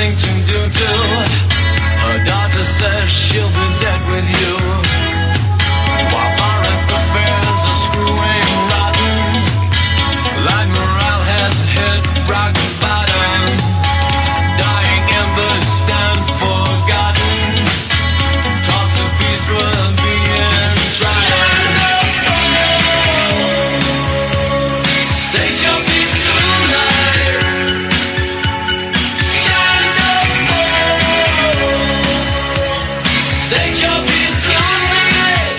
nothing to do to. Her daughter says she'll be dead with you. While foreign affairs are screwing rotten, like morale has hit rock bottom. Dying embers stand forgotten. Talks of peace were being tried. State your peace tonight. Stand up for. State your peace tonight.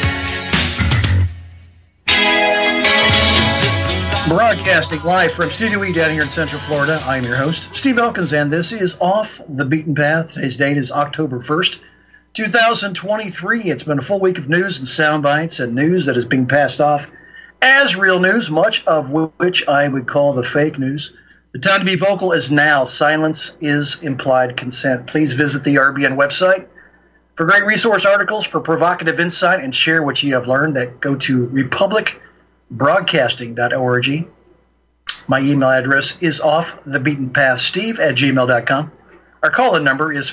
Is this the Broadcasting live from Studio E down here in Central Florida, I'm your host, Steve Elkins, and this is Off the Beaten Path. Today's date is October 1st, 2023. It's been a full week of news and sound bites and news that is being passed off as real news, much of which I would call the fake news. The time to be vocal is now. Silence is implied consent. Please visit the RBN website for great resource articles, for provocative insight, and share what you have learned. That go to republicbroadcasting.org. My email address is offthebeatenpathsteve@gmail.com. Our call-in number is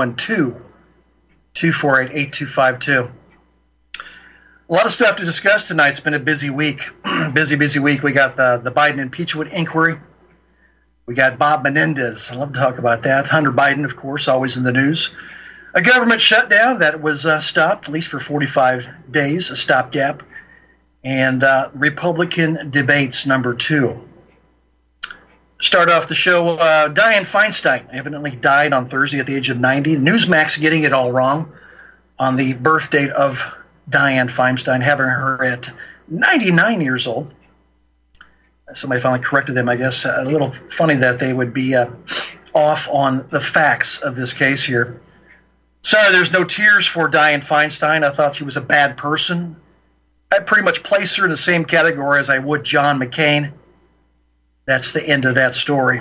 512-248-8252. A lot of stuff to discuss tonight. It's been a busy week. busy week. We got the Biden impeachment inquiry. We got Bob Menendez. I'd love to talk about that. Hunter Biden, of course, always in the news. A government shutdown that was stopped, at least for 45 days, a stopgap. And Republican debates number 2. Start off the show, Dianne Feinstein evidently died on Thursday at the age of 90. Newsmax getting it all wrong on the birth date of Dianne Feinstein, having her at 99 years old. Somebody finally corrected them, I guess. A little funny that they would be off on the facts of this case here. Sorry, there's no tears for Dianne Feinstein. I thought she was a bad person. I'd pretty much place her in the same category as I would John McCain. That's the end of that story.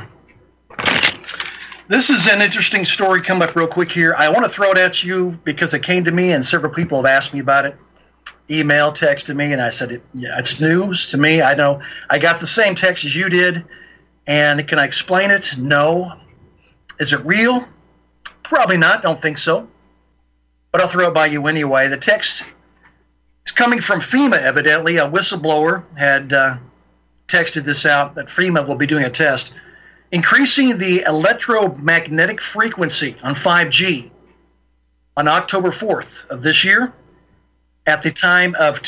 This is an interesting story coming up real quick here. I want to throw it at you because it came to me and several people have asked me about it. Email, texted me, and I said, yeah, it's news to me. I know I got the same text as you did. And can I explain it? No. Is it real? Probably not. Don't think so. But I'll throw it by you anyway. The text is coming from FEMA, evidently. A whistleblower had texted this out that FEMA will be doing a test increasing the electromagnetic frequency on 5G on October 4th of this year at the time of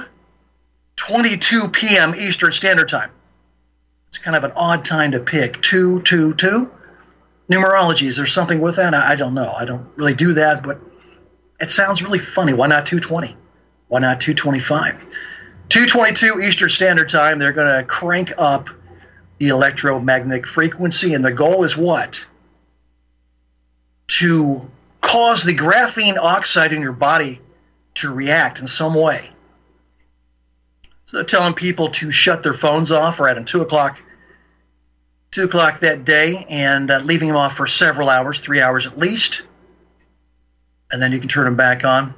2:22 p.m. Eastern Standard Time. It's kind of an odd time to pick. 222. Numerology, is there something with that? I don't know. I don't really do that, but it sounds really funny. Why not 220? Why not 225? 2:22 Eastern Standard Time, they're going to crank up the electromagnetic frequency, and the goal is what? To cause the graphene oxide in your body to react in some way. So they're telling people to shut their phones off right at 2 o'clock that day, and leaving them off for several hours, 3 hours at least, and then you can turn them back on.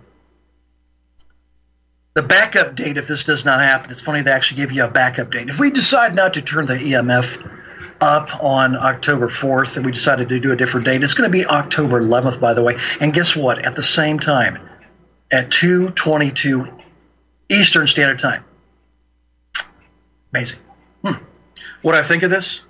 The backup date, if this does not happen, it's funny to actually give you a backup date. If we decide not to turn the EMF up on October 4th and we decided to do a different date, it's going to be October 11th, by the way. And guess what? At the same time, at 2:22 Eastern Standard Time. Amazing. What do I think of this?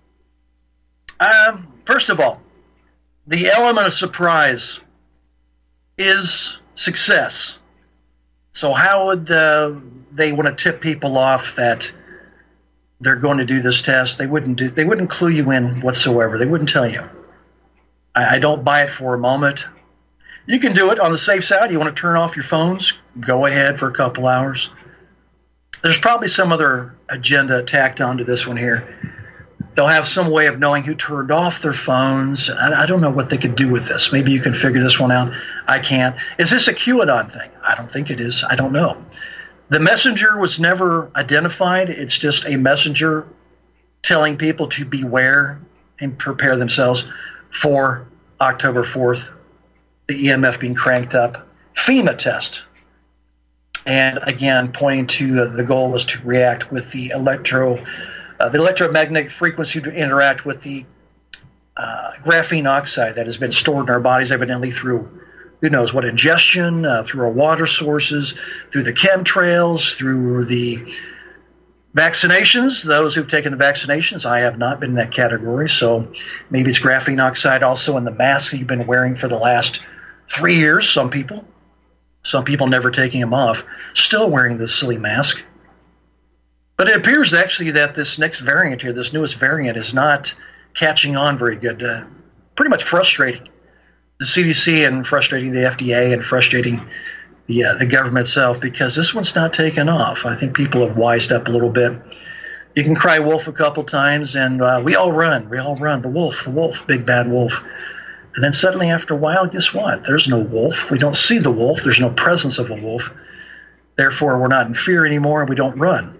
First of all, the element of surprise is success. So how would they want to tip people off that they're going to do this test? They wouldn't clue you in whatsoever. They wouldn't tell you. I don't buy it for a moment. You can do it on the safe side. You want to turn off your phones? Go ahead for a couple hours. There's probably some other agenda tacked onto this one here. They'll have some way of knowing who turned off their phones. I don't know what they could do with this. Maybe you can figure this one out. I can't. Is this a QAnon thing? I don't think it is. I don't know. The messenger was never identified. It's just a messenger telling people to beware and prepare themselves for October 4th, the EMF being cranked up. FEMA test. And again, pointing to the goal was to react with the electromagnetic frequency, to interact with the graphene oxide that has been stored in our bodies evidently through who knows what ingestion, through our water sources, through the chemtrails, through the vaccinations. Those who've taken the vaccinations, I have not been in that category, so maybe it's graphene oxide also in the masks you've been wearing for the last 3 years. Some people never taking them off, still wearing this silly mask. But it appears actually that this next variant here, this newest variant, is not catching on very good. Pretty much frustrating the CDC and frustrating the FDA and frustrating the government itself, because this one's not taking off. I think people have wised up a little bit. You can cry wolf a couple times, and we all run. We all run. The wolf, big bad wolf. And then suddenly after a while, guess what? There's no wolf. We don't see the wolf. There's no presence of a wolf. Therefore, we're not in fear anymore, and we don't run.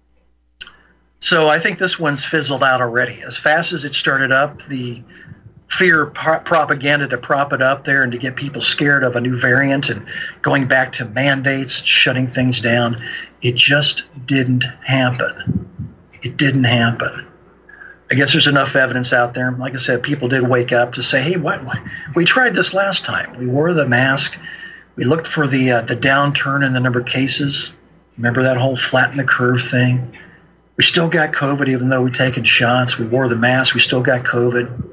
So I think this one's fizzled out already. As fast as it started up, the fear propaganda to prop it up there and to get people scared of a new variant and going back to mandates, shutting things down, it just didn't happen. It didn't happen. I guess there's enough evidence out there. Like I said, people did wake up to say, hey, what? We tried this last time. We wore the mask. We looked for the downturn in the number of cases. Remember that whole flatten the curve thing? We still got COVID even though we'd taken shots. We wore the mask. We still got COVID.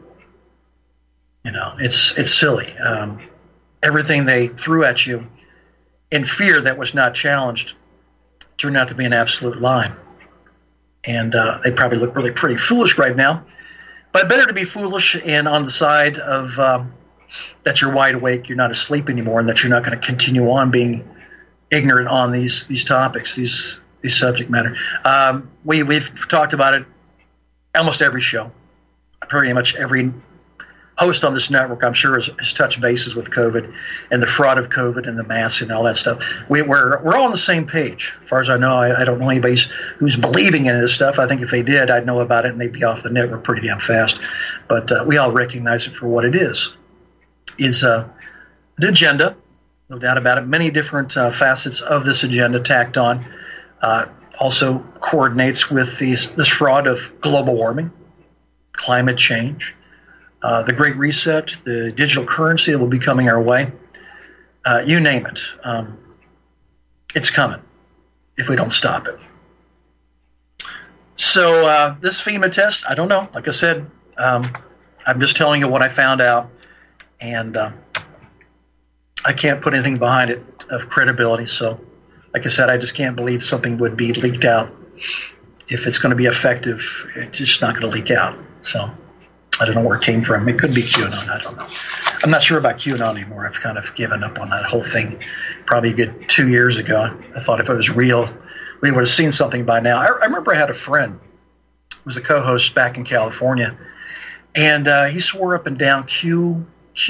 You know, it's silly. Everything they threw at you in fear that was not challenged turned out to be an absolute lie. And they probably look really pretty foolish right now. But better to be foolish and on the side of that you're wide awake, you're not asleep anymore, and that you're not going to continue on being ignorant on these topics, these subject matter. We've talked about it almost every show. Pretty much every host on this network, I'm sure, has touched bases with COVID and the fraud of COVID and the masks and all that stuff. We're all on the same page. As far as I know, I don't know anybody who's believing in this stuff. I think if they did, I'd know about it and they'd be off the network pretty damn fast. But we all recognize it for what it is. It's an agenda, no doubt about it. Many different facets of this agenda tacked on. Also coordinates with this fraud of global warming, climate change, the Great Reset, the digital currency that will be coming our way. You name it. It's coming if we don't stop it. So this FEMA test, I don't know. Like I said, I'm just telling you what I found out. And I can't put anything behind it of credibility. So, like I said, I just can't believe something would be leaked out. If it's going to be effective, it's just not going to leak out. So I don't know where it came from. It could be QAnon. I don't know. I'm not sure about QAnon anymore. I've kind of given up on that whole thing probably a good 2 years ago. I thought if it was real, we would have seen something by now. I remember I had a friend who was a co-host back in California, and he swore up and down Q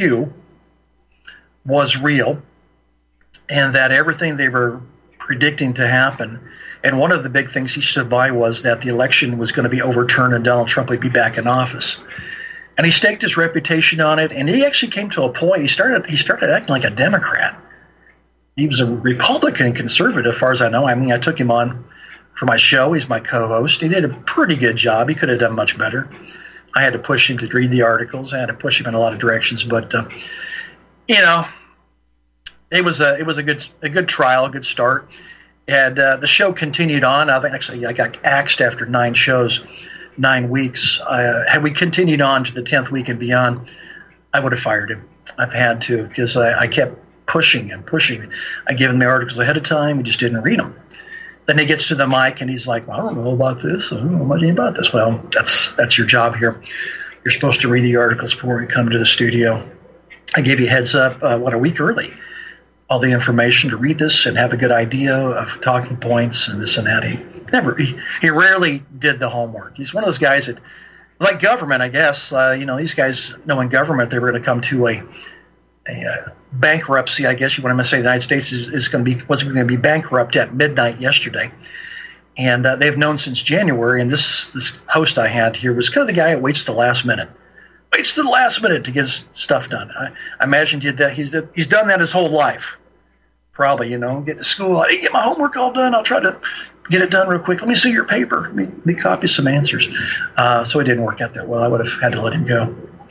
was real and that everything they were predicting to happen, and one of the big things he stood by was that the election was going to be overturned and Donald Trump would be back in office. And he staked his reputation on it, and he actually came to a point, he started acting like a Democrat. He was a Republican and conservative, as far as I know. I mean, I took him on for my show. He's my co-host. He did a pretty good job. He could have done much better. I had to push him to read the articles. I had to push him in a lot of directions, but you know, it was a good trial, a good start. And the show continued on. I got axed after 9 shows, 9 weeks. Had we continued on to the 10th week and beyond, I would have fired him. I've had to, because I kept pushing and pushing. I gave him the articles ahead of time. He just didn't read them. Then he gets to the mic and he's like, well, I don't know about this. I don't know much about this. Well, that's your job here. You're supposed to read the articles before you come to the studio. I gave you a heads up, a week early, all the information to read this and have a good idea of talking points and this and that. He rarely did the homework. He's one of those guys that, like government, I guess, these guys know in government they were going to come to a bankruptcy, I guess you want to say. The United States wasn't going to be bankrupt at midnight yesterday. And they've known since January, and this host I had here was kind of the guy that waits to the last minute. Waits to the last minute to get his stuff done. I imagine he's done that his whole life. Probably, get to school. Hey, get my homework all done. I'll try to get it done real quick. Let me see your paper. Let me copy some answers. So it didn't work out that well. I would have had to let him go.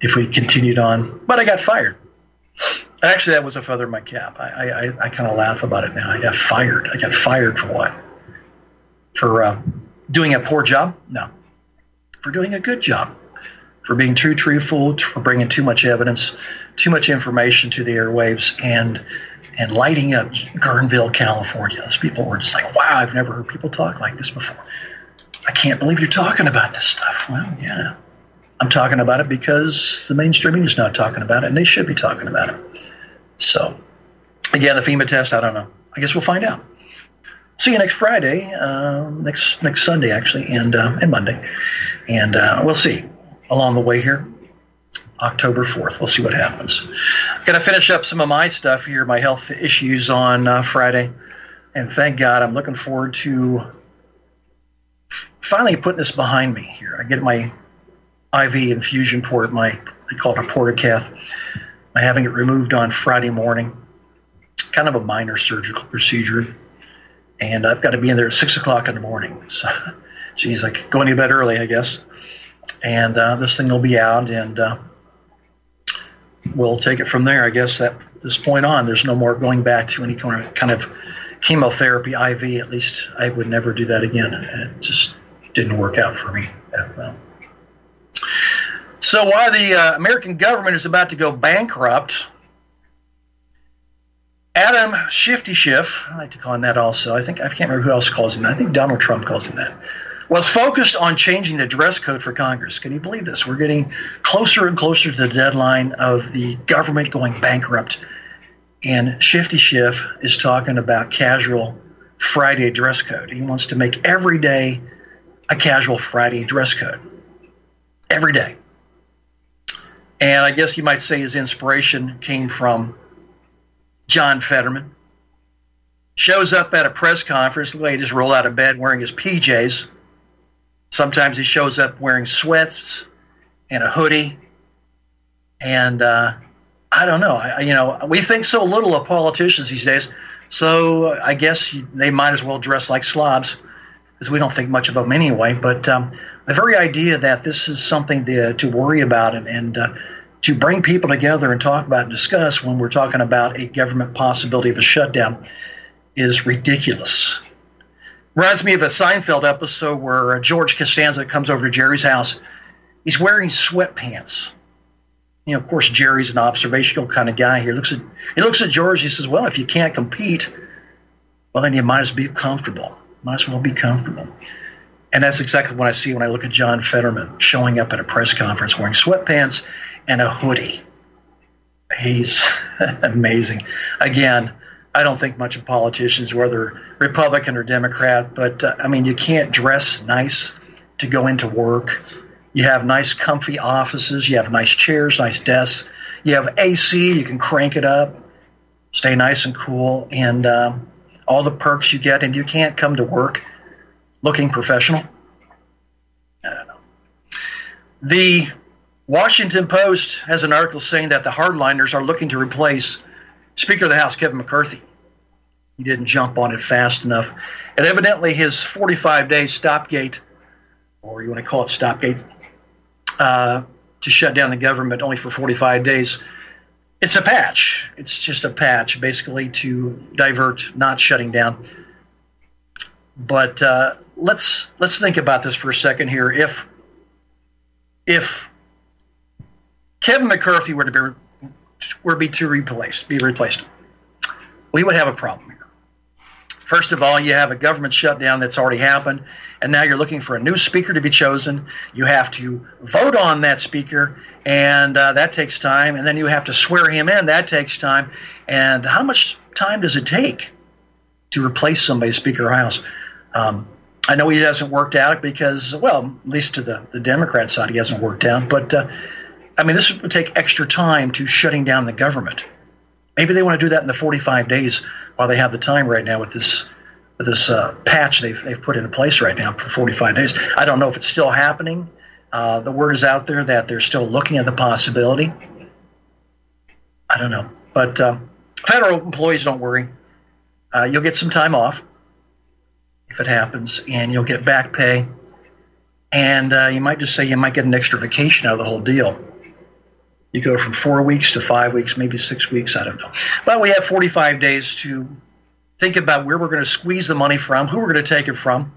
if we continued on. But I got fired. Actually, that was a feather in my cap. I kind of laugh about it now. I got fired. I got fired for what? For doing a poor job? No. For doing a good job. For being too truthful, for bringing too much evidence, too much information to the airwaves, and lighting up Guerneville, California. Those people were just like, wow, I've never heard people talk like this before. I can't believe you're talking about this stuff. Well, yeah. I'm talking about it because the mainstream media is not talking about it, and they should be talking about it. So, again, the FEMA test, I don't know. I guess we'll find out. See you next Friday, next Sunday, actually, and Monday. And we'll see along the way here. October 4th. We'll see what happens. Got to finish up some of my stuff here, my health issues on Friday. And thank God, I'm looking forward to finally putting this behind me here. I get my IV infusion port, they call it a portacath. I'm having it removed on Friday morning. Kind of a minor surgical procedure. And I've got to be in there at 6 o'clock in the morning. So, geez, I could go to bed early, I guess. And this thing will be out, and we'll take it from there. I guess at this point on, there's no more going back to any kind of chemotherapy IV. At least I would never do that again. It just didn't work out for me. So while the American government is about to go bankrupt, Adam Shifty Schiff, I like to call him that also. I can't remember who else calls him that. I think Donald Trump calls him that. Was focused on changing the dress code for Congress. Can you believe this? We're getting closer and closer to the deadline of the government going bankrupt. And Shifty Schiff is talking about casual Friday dress code. He wants to make every day a casual Friday dress code. Every day. And I guess you might say his inspiration came from John Fetterman. Shows up at a press conference, the way he just rolled out of bed wearing his PJs. Sometimes he shows up wearing sweats and a hoodie. And I don't know. We think so little of politicians these days. So I guess they might as well dress like slobs, because we don't think much of them anyway. But the very idea that this is something to worry about and to bring people together and talk about and discuss when we're talking about a government possibility of a shutdown is ridiculous. Reminds me of a Seinfeld episode where George Costanza comes over to Jerry's house. He's wearing sweatpants. Of course, Jerry's an observational kind of guy here. He looks at George. He says, well, if you can't compete, well, then you might as well be comfortable. Might as well be comfortable. And that's exactly what I see when I look at John Fetterman showing up at a press conference wearing sweatpants and a hoodie. He's amazing. Again, I don't think much of politicians, whether Republican or Democrat, but you can't dress nice to go into work. You have nice, comfy offices. You have nice chairs, nice desks. You have AC. You can crank it up, stay nice and cool, and all the perks you get, and you can't come to work looking professional. I don't know. The Washington Post has an article saying that the hardliners are looking to replace Speaker of the House Kevin McCarthy. He didn't jump on it fast enough. And evidently his 45-day stopgate, or you want to call it stopgate, to shut down the government only for 45 days, it's a patch. It's just a patch, basically, to divert not shutting down. But let's think about this for a second here. If Kevin McCarthy were to be replaced, we would have a problem here. First of all, you have a government shutdown that's already happened, and now you're looking for a new speaker to be chosen. You have to vote on that speaker, and that takes time. And then you have to swear him in. That takes time. And how much time does it take to replace somebody, Speaker of the House? I know he hasn't worked out because, well, at least to the Democrat side, he hasn't worked out. But, this would take extra time to shutting down the government. Maybe they want to do that in the 45 days while they have the time right now with this patch they've put into place right now for 45 days. I don't know if it's still happening. The word is out there that they're still looking at the possibility. I don't know. But federal employees, don't worry. You'll get some time off if it happens, and you'll get back pay. And you might just say you might get an extra vacation out of the whole deal. You go from 4 weeks to 5 weeks, maybe 6 weeks, I don't know. But we have 45 days to think about where we're going to squeeze the money from, who we're going to take it from,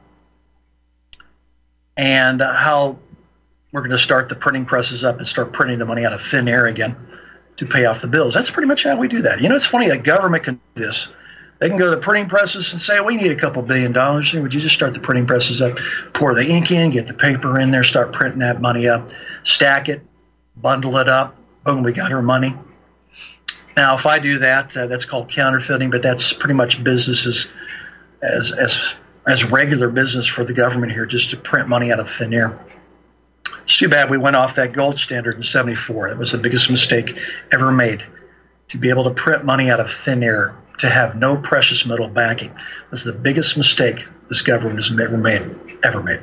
and how we're going to start the printing presses up and start printing the money out of thin air again to pay off the bills. That's pretty much how we do that. You know, it's funny, a government can do this. They can go to the printing presses and say, we need a couple $1 billion. Would you just start the printing presses up, pour the ink in, get the paper in there, start printing that money up, stack it, bundle it up, boom, we got our money. Now, if I do that, that's called counterfeiting, but that's pretty much business as regular business for the government here, just to print money out of thin air. It's too bad we went off that gold standard in 74. It was the biggest mistake ever made. To be able to print money out of thin air, to have no precious metal backing, was the biggest mistake this government has ever made.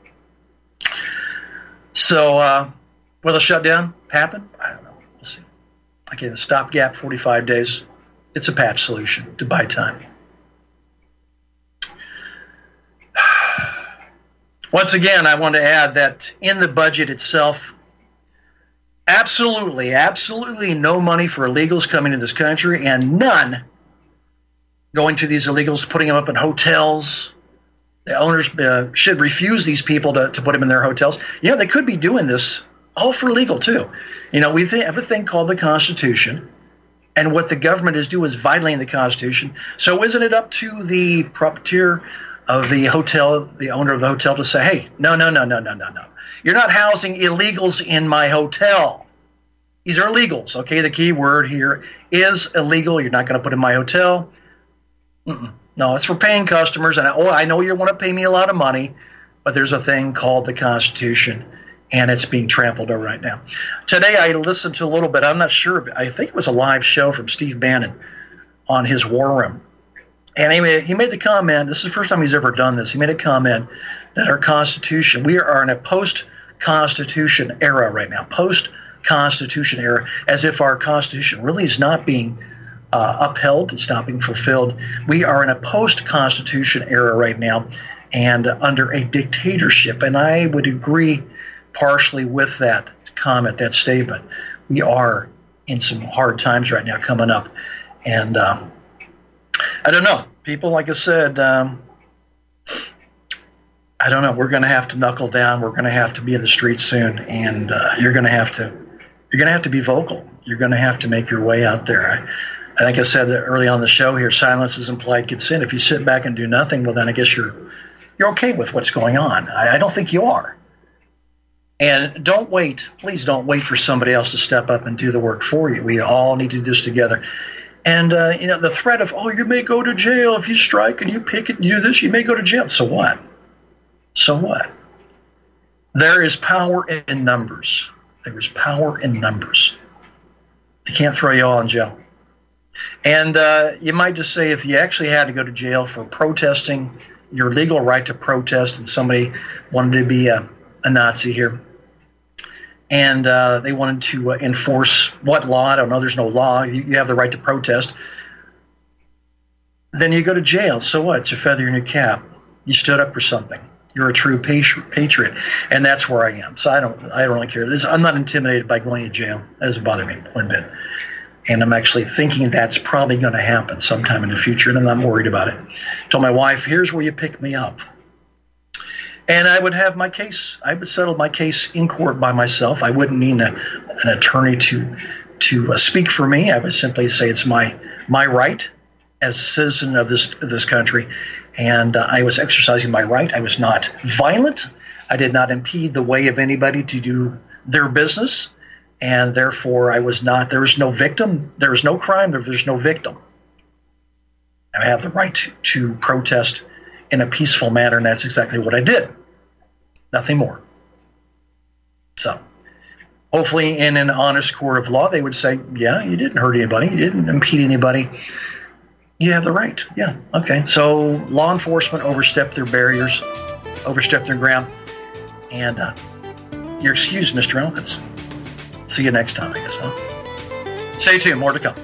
So, will the shutdown happen? I don't know. We'll see. Again, the stopgap, 45 days. It's a patch solution to buy time. Once again, I want to add that in the budget itself, absolutely no money for illegals coming into this country, and none going to these illegals, putting them up in hotels. The owners should refuse these people to put them in their hotels. You know, they could be doing this all for legal, too. You know, we have a thing called the Constitution, and what the government is doing is violating the Constitution. So isn't it up to the proprietor of the hotel, the owner of the hotel, to say, hey, no. You're not housing illegals in my hotel. These are illegals, okay? The key word here is illegal. You're not going to put in my hotel. No, it's for paying customers. And I know you want to pay me a lot of money, but there's a thing called the Constitution, and it's being trampled over right now. Today I listened to a little bit. I'm not sure. I think it was a live show from Steve Bannon on his War Room. And he made the comment, this is the first time he's ever done this, he made a comment that our Constitution, we are in a post-Constitution era right now, post-Constitution era, as if our Constitution really is not being upheld, it's not being fulfilled. We are in a post-Constitution era right now and under a dictatorship. And I would agree partially with that comment, that statement. We are in some hard times right now coming up. And I don't know. People, like I said, I don't know. We're going to have to knuckle down. We're going to have to be in the streets soon, and you're going to have to be vocal. You're going to have to make your way out there. I think I said that early on the show here. Silence is implied consent. If you sit back and do nothing, well, then I guess you're okay with what's going on. I don't think you are. And don't wait. Please don't wait for somebody else to step up and do the work for you. We all need to do this together. And, the threat of, you may go to jail if you strike and you picket and you do this, you may go to jail. So what? So what? There is power in numbers. There is power in numbers. They can't throw you all in jail. And you might just say if you actually had to go to jail for protesting, your legal right to protest, and somebody wanted to be a Nazi here, and they wanted to enforce what law? I don't know. There's no law. You have the right to protest. Then you go to jail. So what? It's a feather in your cap. You stood up for something. You're a true patriot, and that's where I am. So I don't really care. I'm not intimidated by going to jail. That doesn't bother me one bit. And I'm actually thinking that's probably going to happen sometime in the future, and I'm not worried about it. I told my wife, here's where you pick me up. And I would have my case. I would settle my case in court by myself. I wouldn't need an attorney to speak for me. I would simply say it's my right as a citizen of this country, and I was exercising my right. I was not violent. I did not impede the way of anybody to do their business, and therefore I was not. There was no victim. There was no crime. There's no victim. I have the right to protest in a peaceful manner, and that's exactly what I did. Nothing more. So, hopefully in an honest court of law, they would say, yeah, you didn't hurt anybody, you didn't impede anybody, you have the right. Yeah, okay. So, law enforcement overstepped their barriers, overstepped their ground, and you're excused, Mr. Elkins. See you next time, I guess, huh? Stay tuned, more to come.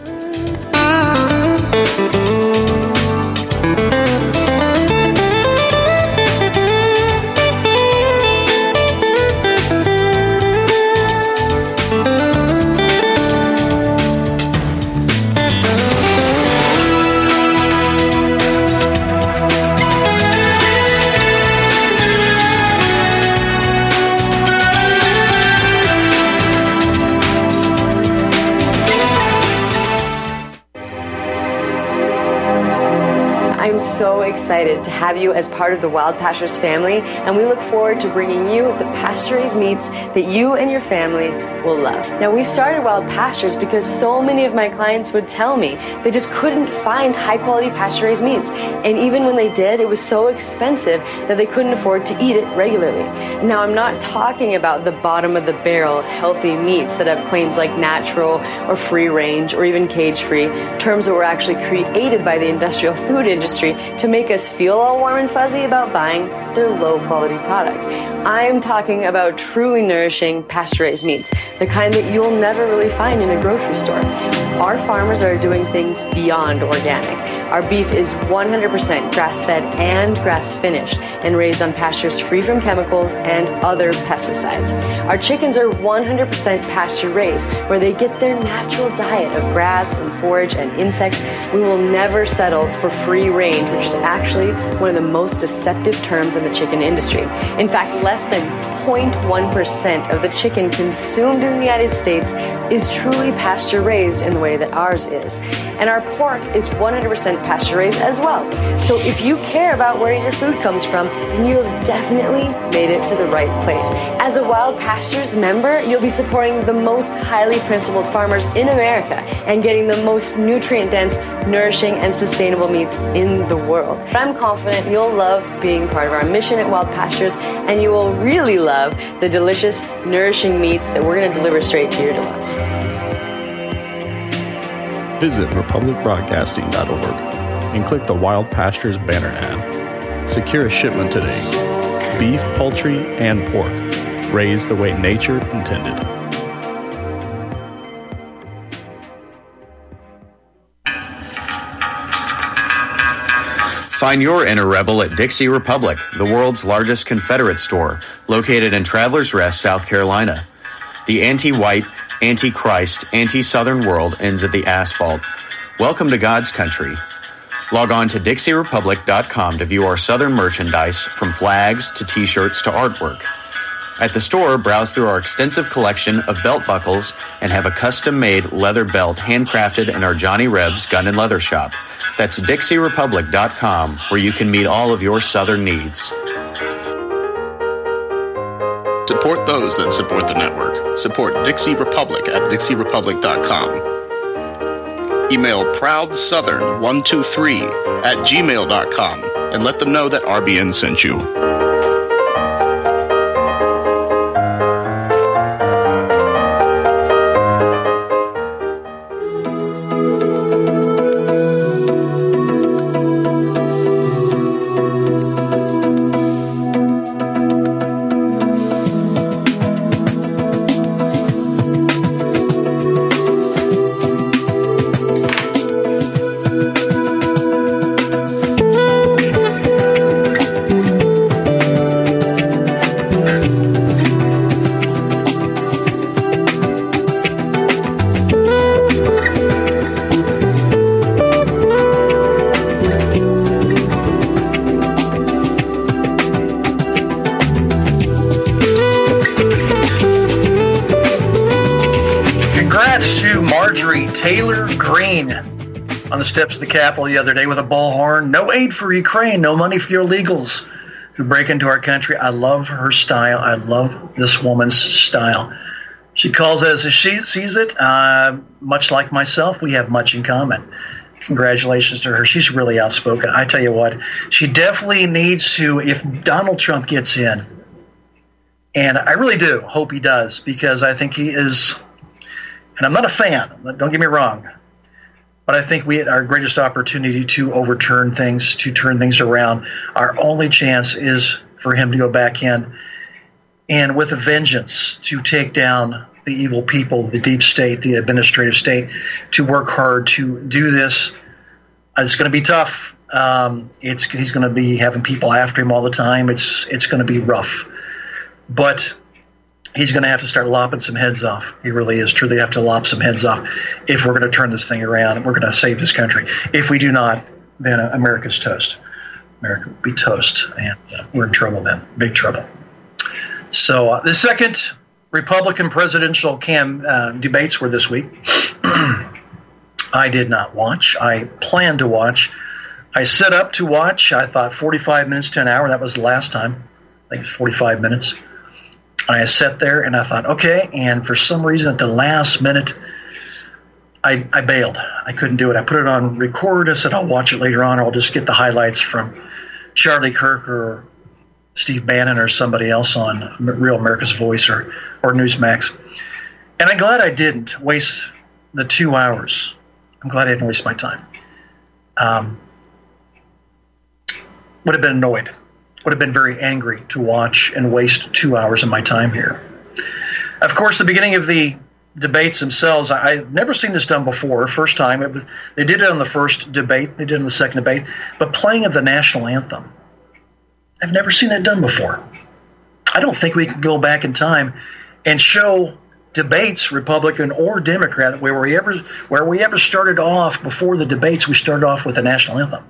am so excited to have you as part of the Wild Pastures family, and we look forward to bringing you the pasture-raised meats that you and your family will love. Now, we started Wild Pastures because so many of my clients would tell me they just couldn't find high-quality pasture-raised meats, and even when they did, it was so expensive that they couldn't afford to eat it regularly. Now, I'm not talking about the bottom-of-the-barrel healthy meats that have claims like natural or free-range or even cage-free, terms that were actually created by the industrial food industry to make us feel all warm and fuzzy about buying their low-quality products. I'm talking about truly nourishing pasture-raised meats, the kind that you'll never really find in a grocery store. Our farmers are doing things beyond organic. Our beef is 100% grass-fed and grass-finished and raised on pastures free from chemicals and other pesticides. Our chickens are 100% pasture-raised, where they get their natural diet of grass and forage and insects. We will never settle for free range, which is actually one of the most deceptive terms in the chicken industry. In fact, less than 0.1% of the chicken consumed in the United States is truly pasture-raised in the way that ours is. And our pork is 100% pasture-raised as well. So if you care about where your food comes from, then you have definitely made it to the right place. As a Wild Pastures member, you'll be supporting the most highly principled farmers in America and getting the most nutrient-dense, nourishing, and sustainable meats in the world. I'm confident you'll love being part of our mission at Wild Pastures, and you will really love the delicious, nourishing meats that we're going to deliver straight to your door. Visit republicbroadcasting.org and click the Wild Pastures banner ad. Secure a shipment today. Beef, poultry, and pork, raised the way nature intended. Find your inner rebel at Dixie Republic, the world's largest Confederate store, located in Travelers Rest, South Carolina. The anti-white, anti-Christ, anti-Southern world ends at the asphalt. Welcome to God's country. Log on to DixieRepublic.com to view our Southern merchandise, from flags to t-shirts to artwork. At the store, browse through our extensive collection of belt buckles and have a custom-made leather belt handcrafted in our Johnny Rebs Gun and Leather Shop. That's DixieRepublic.com, where you can meet all of your Southern needs. Support those that support the network. Support Dixie Republic at DixieRepublic.com. Email ProudSouthern123@gmail.com and let them know that RBN sent you. On the steps of the Capitol the other day with a bullhorn. No aid for Ukraine, no money for your illegals who break into our country. I love her style. I love this woman's style. She calls it as she sees it. Much like myself, we have much in common. Congratulations to her. She's really outspoken. I tell you what, she definitely needs to, if Donald Trump gets in, and I really do hope he does, because I think he is, and I'm not a fan, don't get me wrong, but I think our greatest opportunity to overturn things, to turn things around, our only chance is for him to go back in and with a vengeance to take down the evil people, the deep state, the administrative state, to work hard to do this. It's going to be tough. He's going to be having people after him all the time. It's going to be rough. But he's going to have to start lopping some heads off. He really is truly have to lop some heads off if we're going to turn this thing around and we're going to save this country. If we do not, then America's toast. America will be toast, and we're in trouble then, big trouble. So the second Republican presidential debates were this week. I did not watch. I planned to watch, I set up to watch. I thought 45 minutes to an hour. That was the last time. I think it was 45 minutes. I sat there and I thought, okay. And for some reason, at the last minute, I bailed. I couldn't do it. I put it on record. I said, I'll watch it later on, or I'll just get the highlights from Charlie Kirk or Steve Bannon or somebody else on Real America's Voice or Newsmax. And I'm glad I didn't waste the 2 hours. I'm glad I didn't waste my time. Would have been annoyed. Would have been very angry to watch and waste 2 hours of my time here. Of course, the beginning of the debates themselves, I've never seen this done before. First time. They did it on the first debate. They did it on the second debate. But playing of the national anthem. I've never seen that done before. I don't think we can go back in time and show debates, Republican or Democrat, where we ever started off before the debates, we started off with the national anthem.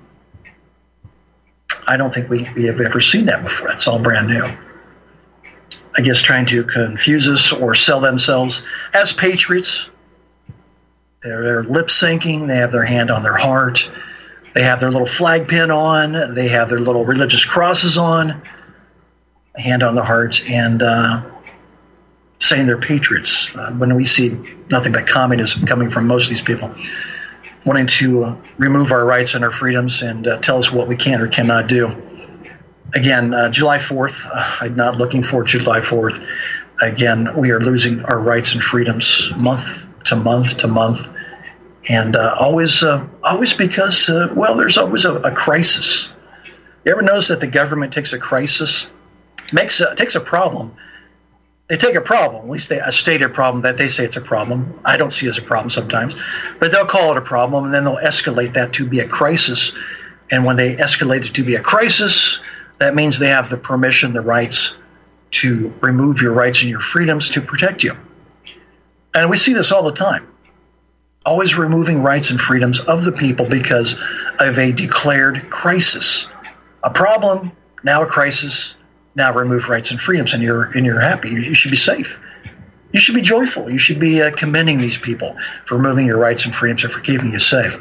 I don't think we have ever seen that before. It's all brand new. I guess trying to confuse us or sell themselves as patriots. They're lip syncing. They have their hand on their heart. They have their little flag pin on. They have their little religious crosses on. A hand on the heart, and saying they're patriots. When we see nothing but communism coming from most of these people, wanting to remove our rights and our freedoms and tell us what we can or cannot do. Again, July 4th, I'm not looking forward to July 4th. Again, we are losing our rights and freedoms month to month to month. And always because, there's always a crisis. You ever notice that the government takes a crisis, takes a problem. They take a problem, at least a stated problem that they say it's a problem. I don't see it as a problem sometimes. But they'll call it a problem, and then they'll escalate that to be a crisis. And when they escalate it to be a crisis, that means they have the permission, the rights to remove your rights and your freedoms to protect you. And we see this all the time. Always removing rights and freedoms of the people because of a declared crisis. A problem, now a crisis, now remove rights and freedoms, and you're happy. You should be safe. You should be joyful. You should be commending these people for removing your rights and freedoms and for keeping you safe.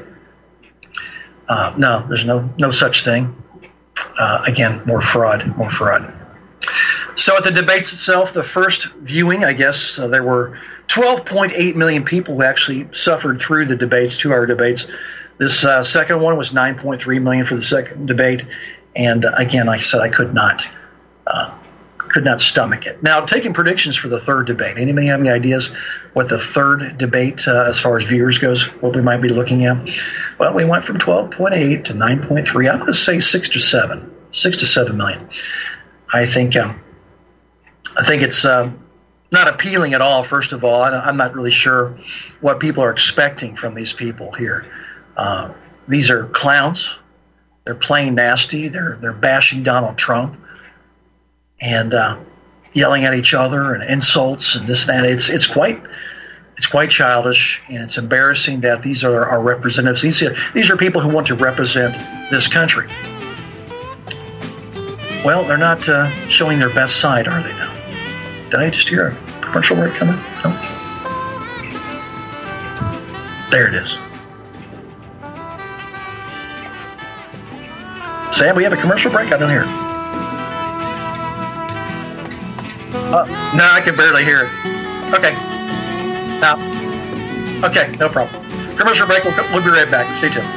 No, there's no such thing. Again, more fraud. So at the debates itself, the first viewing, I guess, there were 12.8 million people who actually suffered through the debates, 2-hour debates. This second one was 9.3 million for the second debate. And again, like I said, I could not stomach it. Now, taking predictions for the third debate. Anybody have any ideas what the third debate, as far as viewers goes, what we might be looking at? Well, we went from 12.8 to 9.3. I'm going to say 6 to 7 million. I think it's not appealing at all. First of all, I'm not really sure what people are expecting from these people here. These are clowns. They're playing nasty. They're bashing Donald Trump and yelling at each other and insults and this and that. It's quite childish, and it's embarrassing that these are our representatives. These are people who want to represent this country. Well, they're not showing their best side, are they now? Did I just hear a commercial break coming? No? There it is. Sam, we have a commercial break? I don't hear it. No, I can barely hear it. Okay. Okay, no problem. Commercial break. We'll be right back. Stay tuned.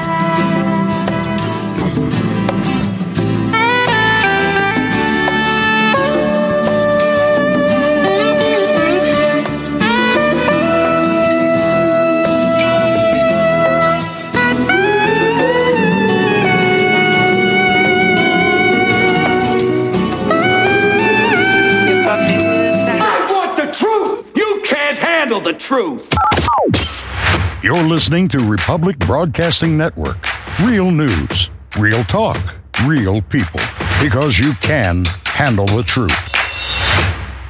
The truth. You're listening to Republic Broadcasting Network. Real news, real talk, real people. Because you can handle the truth.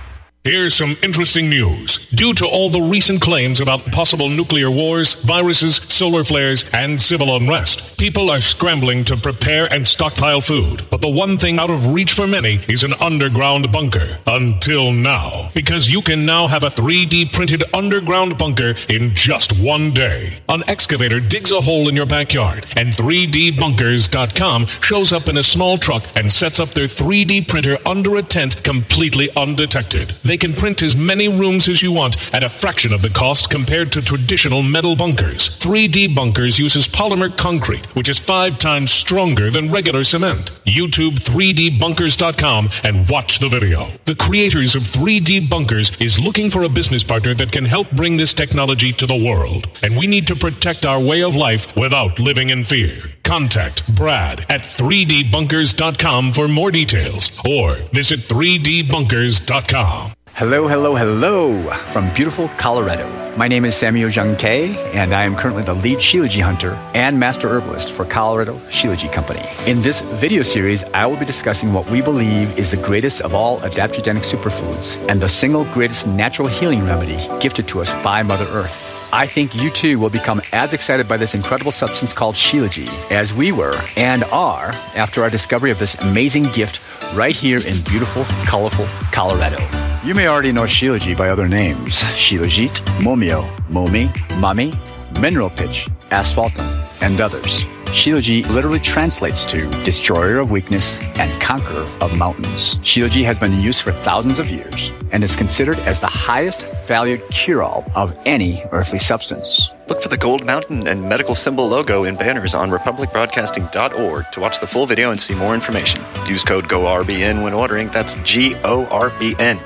Here's some interesting news. Due to all the recent claims about possible nuclear wars, viruses, solar flares, and civil unrest, people are scrambling to prepare and stockpile food. But the one thing out of reach for many is an underground bunker. Until now. Because you can now have a 3D printed underground bunker in just one day. An excavator digs a hole in your backyard, and 3dbunkers.com shows up in a small truck and sets up their 3D printer under a tent completely undetected. They can print as many rooms as you want at a fraction of the cost compared to traditional metal bunkers. 3D Bunkers uses polymer concrete, which is 5 times stronger than regular cement. YouTube 3dbunkers.com and watch the video. The creators of 3D Bunkers is looking for a business partner that can help bring this technology to the world. And we need to protect our way of life without living in fear. Contact Brad at 3dbunkers.com for more details, or visit 3dbunkers.com. Hello from beautiful Colorado. My name is Samuel Jung Kei, and I am currently the lead Shilajit hunter and master herbalist for Colorado Shilajit Company. In this video series, I will be discussing what we believe is the greatest of all adaptogenic superfoods and the single greatest natural healing remedy gifted to us by Mother Earth. I think you too will become as excited by this incredible substance called Shilajit as we were and are after our discovery of this amazing gift right here in beautiful, colorful Colorado. You may already know Shilajit by other names: Shilajit, Momio, Momi, Mami, Mineral Pitch, Asphaltum, and others. Shilajit literally translates to destroyer of weakness and conqueror of mountains. Shilajit has been in use for thousands of years and is considered as the highest valued cure-all of any earthly substance. Look for the Gold Mountain and medical symbol logo in banners on republicbroadcasting.org to watch the full video and see more information. Use code GORBN when ordering. That's GORBN.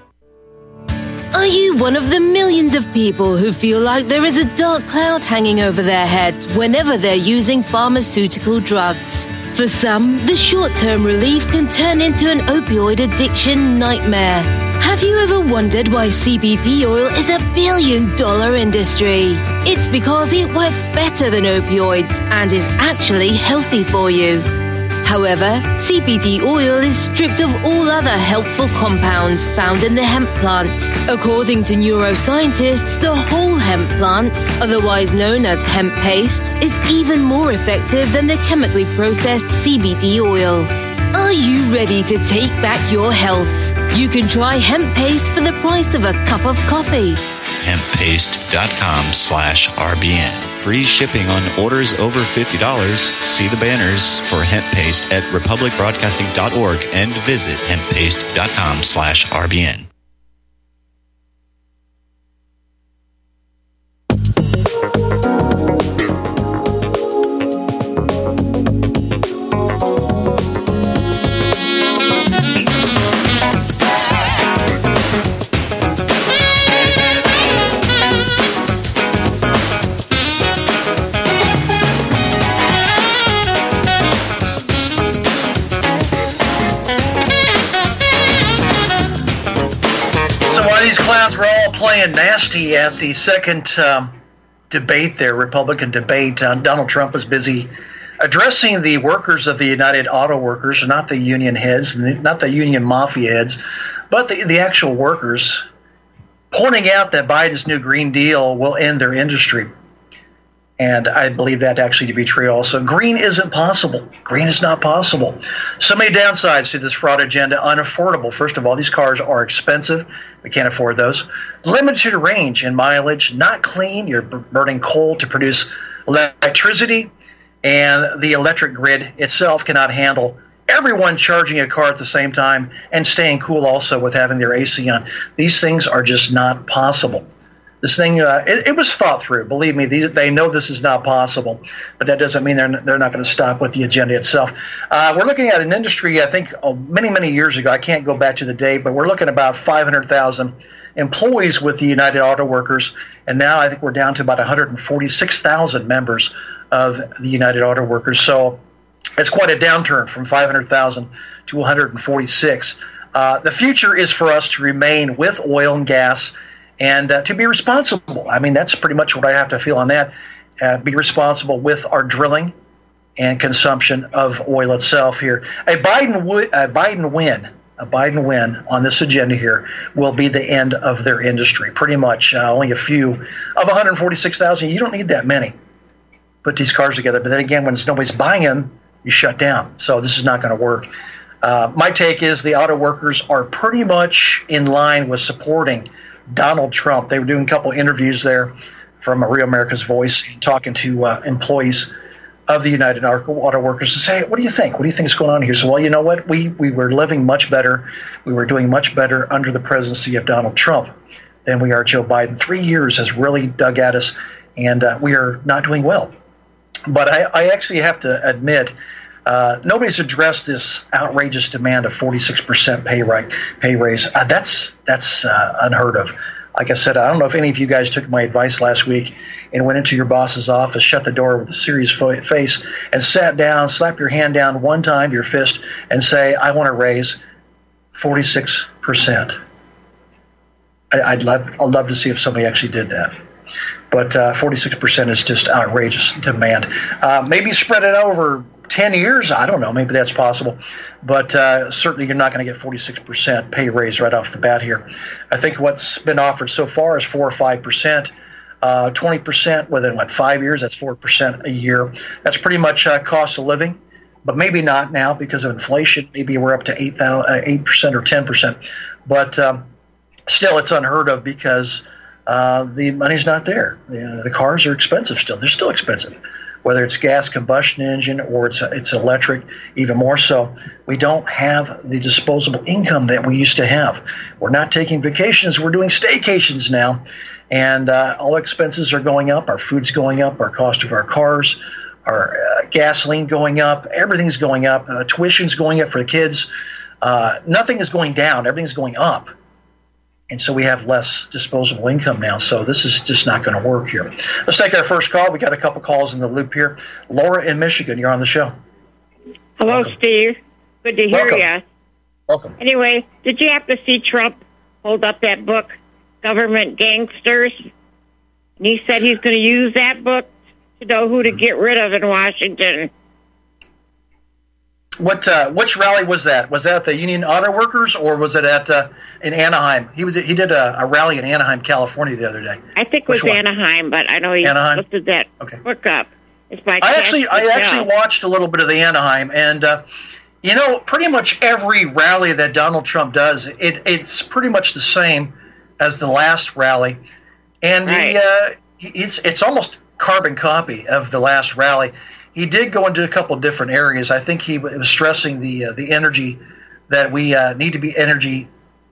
Are you one of the millions of people who feel like there is a dark cloud hanging over their heads whenever they're using pharmaceutical drugs? For some, the short-term relief can turn into an opioid addiction nightmare. Have you ever wondered why CBD oil is $1 billion industry? It's because it works better than opioids and is actually healthy for you. However, CBD oil is stripped of all other helpful compounds found in the hemp plant. According to neuroscientists, the whole hemp plant, otherwise known as hemp paste, is even more effective than the chemically processed CBD oil. Are you ready to take back your health? You can try hemp paste for the price of a cup of coffee. Hemppaste.com/RBN. Free shipping on orders over $50. See the banners for hemp paste at republicbroadcasting.org and visit hemppaste.com/RBN. Playing nasty at the second debate there, Republican debate. Donald Trump was busy addressing the workers of the United Auto Workers, not the union heads, not the union mafia heads, but the actual workers, pointing out that Biden's new Green Deal will end their industry. And I believe that actually to be true also. Green isn't possible. Green is not possible. So many downsides to this fraud agenda. Unaffordable. First of all, these cars are expensive. We can't afford those. Limited range and mileage. Not clean. You're burning coal to produce electricity. And the electric grid itself cannot handle everyone charging a car at the same time and staying cool also with having their AC on. These things are just not possible. This thing, it was thought through. Believe me, they know this is not possible, but that doesn't mean they're not going to stop with the agenda itself. We're looking at an industry, I think, many, many years ago. I can't go back to the date, but we're looking at about 500,000 employees with the United Auto Workers, and now I think we're down to about 146,000 members of the United Auto Workers. So it's quite a downturn from 500,000 to 146. The future is for us to remain with oil and gas and to be responsible. I mean, that's pretty much what I have to feel on that. Be responsible with our drilling and consumption of oil itself here. A Biden win a Biden win on this agenda here will be the end of their industry. Pretty much only a few of 146,000. You don't need that many. Put these cars together. But then again, when nobody's buying them, you shut down. So this is not going to work. My take is the auto workers are pretty much in line with supporting Donald Trump. They were doing a couple interviews there from Real America's Voice, talking to employees of the United Auto Workers to say, what do you think? What do you think is going on here? So, well, you know what? We were living much better. We were doing much better under the presidency of Donald Trump than we are Joe Biden. 3 years has really dug at us, and we are not doing well. But I actually have to admit, nobody's addressed this outrageous demand of 46% pay raise. That's unheard of. Like I said, I don't know if any of you guys took my advice last week and went into your boss's office, shut the door with a serious face, and sat down, slap your hand down one time, your fist, and say, I want to raise 46%. I'd love to see if somebody actually did that. But 46% is just outrageous demand. Maybe spread it over 10 years. I don't know. Maybe that's possible. But certainly you're not going to get 46% pay raise right off the bat here. I think what's been offered so far is 4 or 5%. 20% within, 5 years? That's 4% a year. That's pretty much cost of living. But maybe not now because of inflation. Maybe we're up to 8% or 10%. But still, it's unheard of because the money's not there. The cars are expensive still. They're still expensive, whether it's gas combustion engine or it's electric, even more so. We don't have the disposable income that we used to have. We're not taking vacations. We're doing staycations now. And all expenses are going up. Our food's going up. Our cost of our cars, our gasoline going up. Everything's going up. Tuition's going up for the kids. Nothing is going down. Everything's going up. And so we have less disposable income now. So this is just not going to work here. Let's take our first call. We got a couple calls in the loop here. Laura in Michigan, you're on the show. Hello, Welcome. Steve. Good to hear you. Welcome. Anyway, did you happen to see Trump hold up that book, Government Gangsters? And he said he's going to use that book to know who to get rid of in Washington. Which rally was that? Was that at the Union Auto Workers, or was it at in Anaheim? He did a rally in Anaheim, California, the other day. I think it was Anaheim, but I know he lifted that book up. It's by I actually watched a little bit of the Anaheim, and pretty much every rally that Donald Trump does, it's pretty much the same as the last rally, and it's almost carbon copy of the last rally. He did go into a couple of different areas. I think he was stressing the energy, that we need to be energy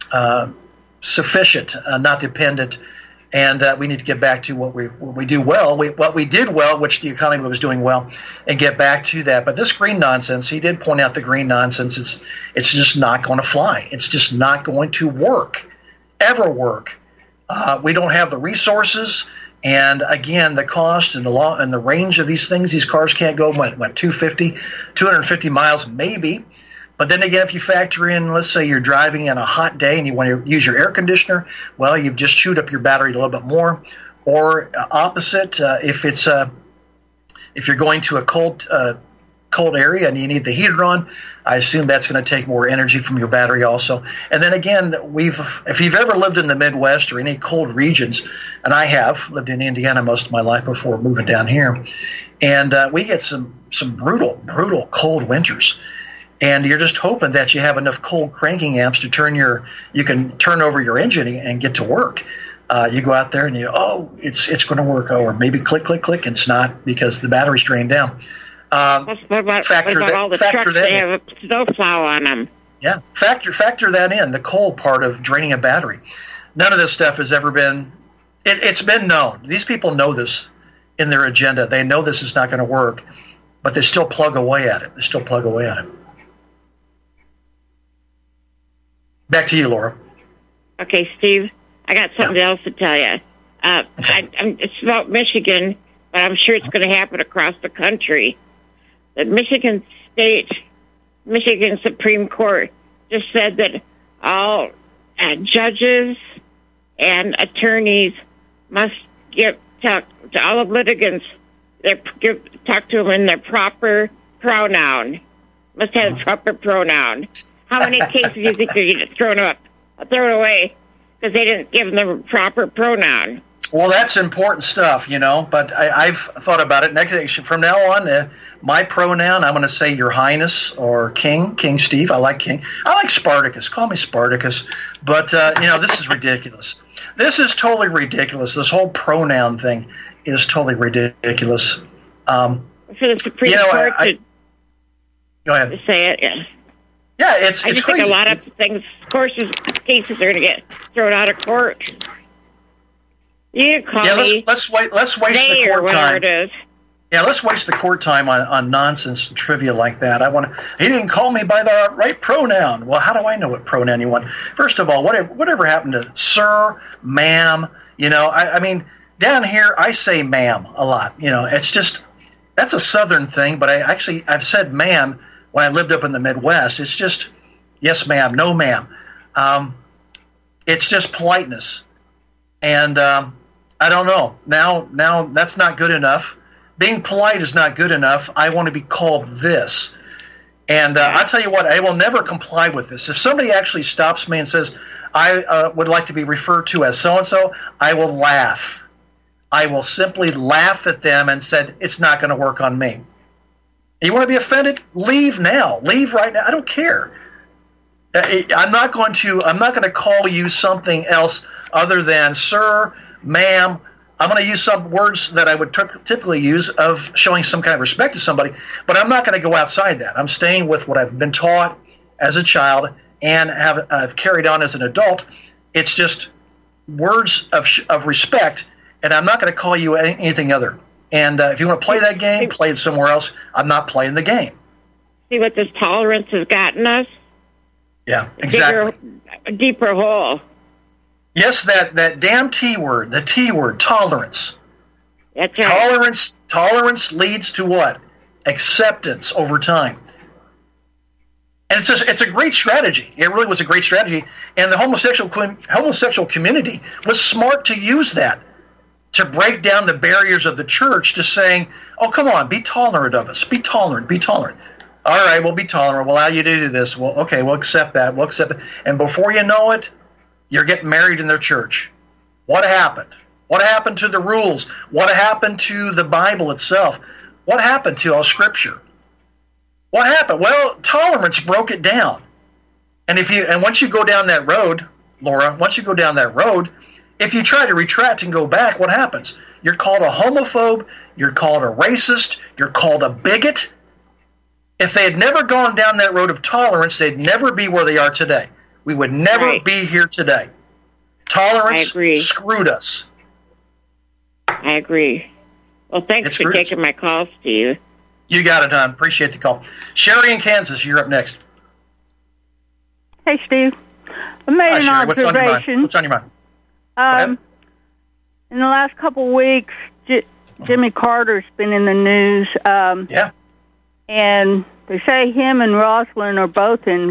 sufficient, not dependent, and we need to get back to what we do well, what we did well, which the economy was doing well, and get back to that. But this green nonsense, he did point out the green nonsense. It's just not going to fly. It's just not going to ever work. We don't have the resources. And again, the cost and the range of these things, these cars can't go, 250 miles maybe. But then again, if you factor in, let's say you're driving on a hot day and you want to use your air conditioner, well, you've just chewed up your battery a little bit more. Or opposite, if you're going to a cold area and you need the heater on, I assume that's going to take more energy from your battery also. And then again, if you've ever lived in the Midwest or any cold regions, and I have lived in Indiana most of my life before moving down here, and we get some brutal cold winters. And you're just hoping that you have enough cold cranking amps to you can turn over your engine and get to work. You go out there and it's going to work. Or maybe click, and it's not because the battery's drained down. What about all the trucks that have a snowplow on them? Yeah, factor that in, the cold part of draining a battery. None of this stuff has ever been. It's been known. These people know this in their agenda. They know this is not going to work, but they still plug away at it. Back to you, Laura. Okay, Steve, I got something else to tell you. It's about Michigan, but I'm sure it's going to happen across the country. The Michigan Supreme Court just said that all judges and attorneys must talk to all of litigants. Talk to them in their proper pronoun. Must have a proper pronoun. How many cases do you think are get thrown away because they didn't give them the proper pronoun? Well, that's important stuff, but I've thought about it. Next, from now on, my pronoun, I'm going to say Your Highness or King Steve. I like King. I like Spartacus. Call me Spartacus. But, this is ridiculous. This is totally ridiculous. This whole pronoun thing is totally ridiculous. For the Supreme Court go ahead. To say it, yeah. Yeah, it's I just crazy. think a lot of cases are going to get thrown out of court. You call me. Let's waste the court time. It is. Yeah, let's waste the court time on nonsense and trivia like that. He didn't call me by the right pronoun. Well, how do I know what pronoun you want? First of all, whatever happened to sir, ma'am? I mean, down here I say ma'am a lot. It's just that's a Southern thing. But I've said ma'am when I lived up in the Midwest. It's just yes, ma'am, no, ma'am. It's just politeness, and I don't know. Now that's not good enough. Being polite is not good enough. I want to be called this. And I'll tell you what, I will never comply with this. If somebody actually stops me and says, I would like to be referred to as so-and-so, I will laugh. I will simply laugh at them and said, it's not going to work on me. You want to be offended? Leave now. Leave right now. I don't care. I'm not going to call you something else other than sir, ma'am. I'm going to use some words that I would typically use of showing some kind of respect to somebody, but I'm not going to go outside that. I'm staying with what I've been taught as a child and have carried on as an adult. It's just words of respect, and I'm not going to call you anything other. And if you want to play that game, play it somewhere else. I'm not playing the game. See what this tolerance has gotten us? Yeah, exactly. A deeper hole. Yes, that damn T word, the T word, tolerance. That's right. Tolerance leads to what? Acceptance over time. And it's a great strategy. It really was a great strategy. And the homosexual community was smart to use that to break down the barriers of the church to saying, oh, come on, be tolerant of us. Be tolerant. All right, we'll be tolerant. We'll allow you to do this. Well, okay, we'll accept that. We'll accept it. And before you know it, you're getting married in their church. What happened? What happened to the rules? What happened to the Bible itself? What happened to all Scripture? What happened? Well, tolerance broke it down. And once you go down that road, Laura, if you try to retract and go back, what happens? You're called a homophobe. You're called a racist. You're called a bigot. If they had never gone down that road of tolerance, they'd never be where they are today. We would never be here today. Tolerance screwed us. I agree. Well, thanks for taking my calls, Steve. You got it, hon. Appreciate the call. Sherry in Kansas, you're up next. Hey, Steve. I made an observation. What's on your mind? In the last couple of weeks, Jimmy Carter's been in the news. Yeah. And they say him and Rosalind are both in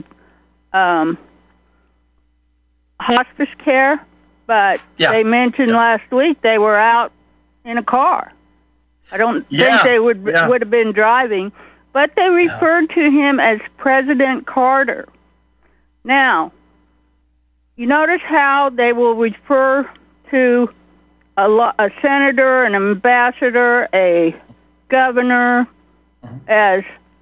hospice care, but they mentioned last week they were out in a car. I don't think they would have been driving, but they referred to him as President Carter. Now, you notice how they will refer to a senator, an ambassador, a governor as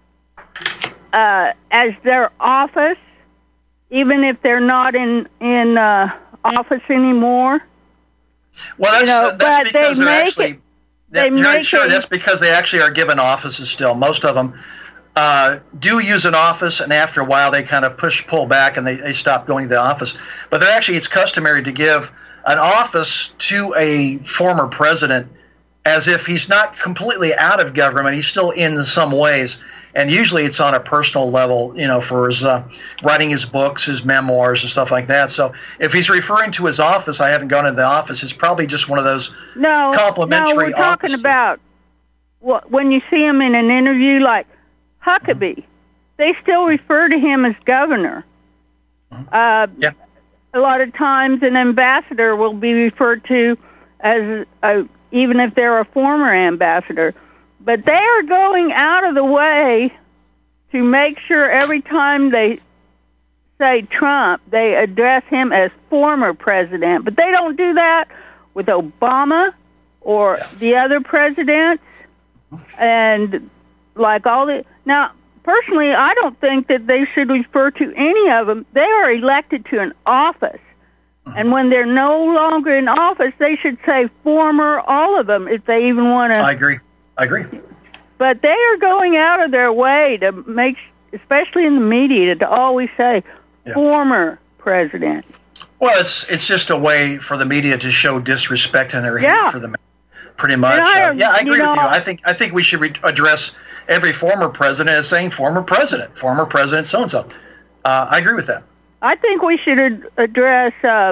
their office, even if they're not in office anymore. Well, that's because they're actually. That's because they actually are given offices still. Most of them do use an office, and after a while they kind of pull back and they stop going to the office. But it's customary to give an office to a former president as if he's not completely out of government. He's still in some ways. And usually it's on a personal level, for his writing his books, his memoirs, and stuff like that. So if he's referring to his office, I haven't gone into the office. It's probably just one of those complimentary. No, we're talking about when you see him in an interview like Huckabee, they still refer to him as governor. A lot of times an ambassador will be referred to as even if they're a former ambassador. But they are going out of the way to make sure every time they say Trump, they address him as former president, but they don't do that with Obama or the other presidents. And like all the... Now, personally, I don't think that they should refer to any of them. They are elected to an office. And when they're no longer in office, they should say former, all of them, if they even want to... I agree. But they are going out of their way to make, especially in the media, to always say former president. Well, it's just a way for the media to show disrespect and their hate for the man, pretty much. I agree with you. I think we should address every former president as saying former president so-and-so. I agree with that. I think we should address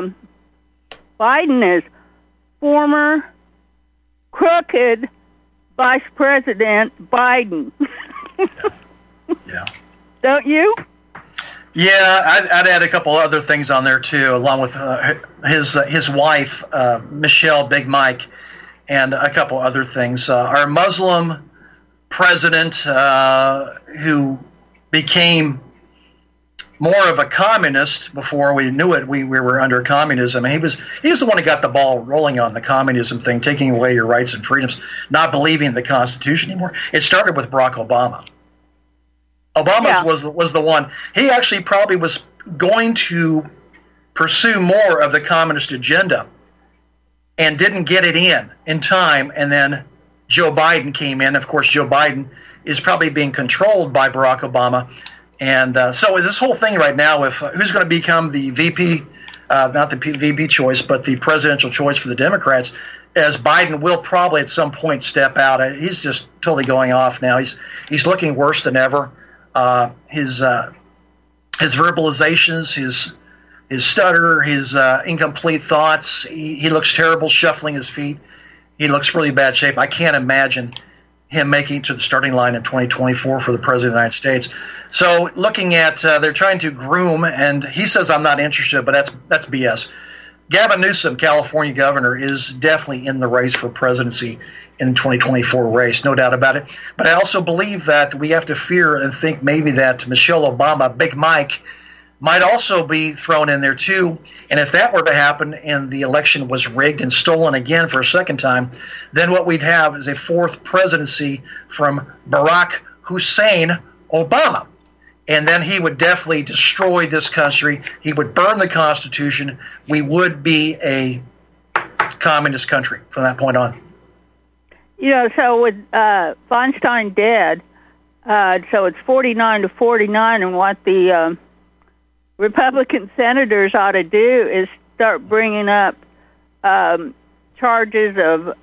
Biden as former crooked Vice President Biden. Yeah. Don't you? Yeah, I'd add a couple other things on there too, along with his wife, Michelle Big Mike, and a couple other things. Our Muslim president, who became more of a communist before we knew it. We were under communism. And he was the one who got the ball rolling on the communism thing, taking away your rights and freedoms, not believing in the Constitution anymore. It started with Barack Obama. Obama was the one. He actually probably was going to pursue more of the communist agenda and didn't get it in time. And then Joe Biden came in. Of course, Joe Biden is probably being controlled by Barack Obama. And so this whole thing right now, if who's going to become the VP, not the VP choice, but the presidential choice for the Democrats, as Biden will probably at some point step out. He's just totally going off now. He's looking worse than ever. His verbalizations, his stutter, his incomplete thoughts. He looks terrible, shuffling his feet. He looks really bad shape. I can't imagine him making it to the starting line in 2024 for the President of the United States. So looking at, they're trying to groom, and he says, I'm not interested, but that's BS. Gavin Newsom, California governor, is definitely in the race for presidency in the 2024 race, no doubt about it. But I also believe that we have to fear and think maybe that Michelle Obama, Big Mike, might also be thrown in there too. And if that were to happen and the election was rigged and stolen again for a second time, then what we'd have is a fourth presidency from Barack Hussein Obama. And then he would definitely destroy this country. He would burn the Constitution. We would be a communist country from that point on. You know, so with Feinstein dead, so it's 49-49, and what the Republican senators ought to do is start bringing up charges of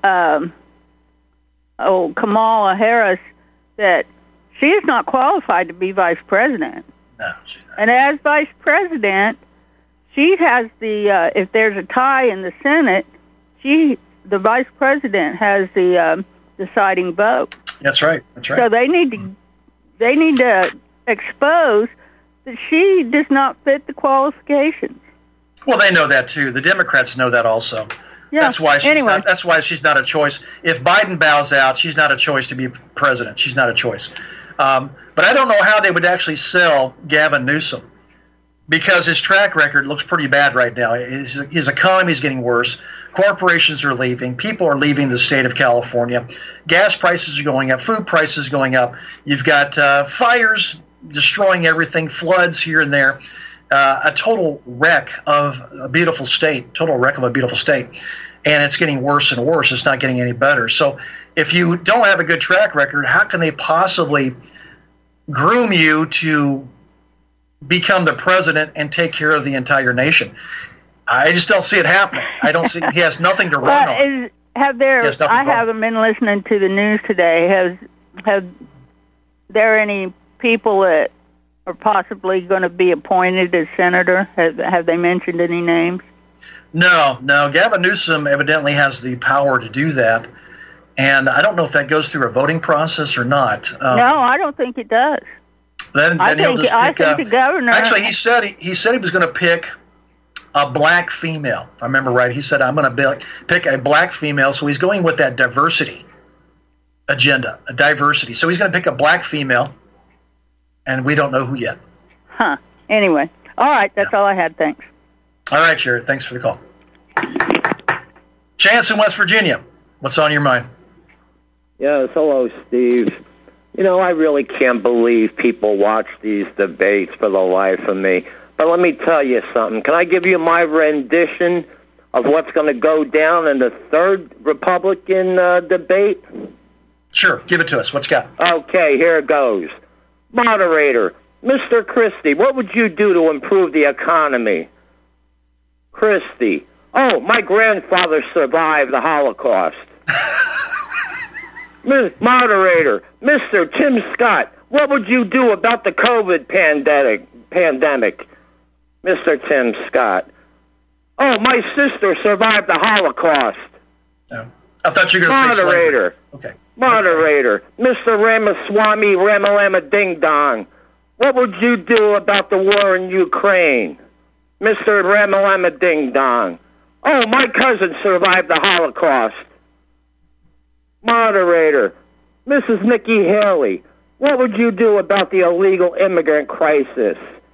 Kamala Harris that she is not qualified to be vice president. No, she's not. And as vice president, she has the, if there's a tie in the Senate, the vice president has the deciding vote. That's right. So they need to expose that she does not fit the qualifications. Well, they know that too. The Democrats know that also. Yeah. That's why she's not a choice. If Biden bows out, she's not a choice to be president. She's not a choice. But I don't know how they would actually sell Gavin Newsom, because his track record looks pretty bad right now. His economy is getting worse. Corporations are leaving. People are leaving the state of California. Gas prices are going up. Food prices are going up. You've got fires destroying everything, floods here and there. A total wreck of a beautiful state. And it's getting worse and worse. It's not getting any better. So if you don't have a good track record, how can they possibly groom you to become the president and take care of the entire nation? I just don't see it happening. I don't see. He has nothing to run on. I haven't been listening to the news today. Have there any people that are possibly going to be appointed as senator? Have they mentioned any names? No. Gavin Newsom evidently has the power to do that, and I don't know if that goes through a voting process or not. No, I don't think it does. Then he'll just pick. I think the governor. Actually, he said he was going to pick a black female. If I remember right, he said, I'm going to pick a black female. So he's going with that diversity agenda, a diversity. So he's going to pick a black female, and we don't know who yet. Huh. Anyway. All right, that's all I had. Thanks. All right, Jared. Thanks for the call. Chance in West Virginia. What's on your mind? Yes, hello, Steve. You know, I really can't believe people watch these debates for the life of me. But let me tell you something. Can I give you my rendition of what's going to go down in the third Republican debate? Sure. Give it to us. What's got? Okay, here it goes. Moderator, Mr. Christie, what would you do to improve the economy? Christie, oh, my grandfather survived the Holocaust. Moderator, Mr. Tim Scott, what would you do about the COVID pandemic? Mr. Tim Scott, oh, my sister survived the Holocaust. No. I thought you were going to say Moderator. Okay. Moderator, Mr. Ramaswamy Ramalama Ding Dong, what would you do about the war in Ukraine? Mr. Ramalama Ding Dong, oh, my cousin survived the Holocaust. Moderator, Mrs. Nikki Haley, what would you do about the illegal immigrant crisis?